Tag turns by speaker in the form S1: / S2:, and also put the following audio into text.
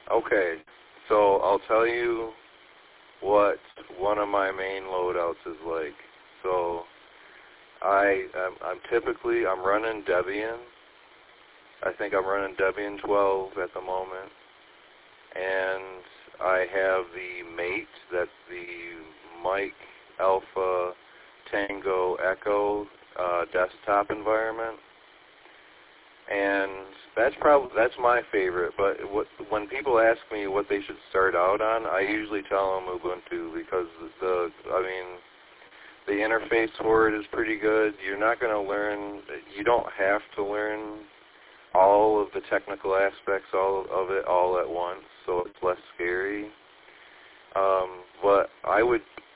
S1: Okay, so I'll tell you what one of my main loadouts is like. So I'm running Debian. I think I'm running Debian 12 at the moment, and I have the Mate. That's the Mike Alpha Tango Echo desktop environment. And that's my favorite. But when people ask me what they should start out on, I usually tell them Ubuntu because the interface for it is pretty good. You're not going to learn. You don't have to learn all of the technical aspects of it all at once, so it's less scary. But I would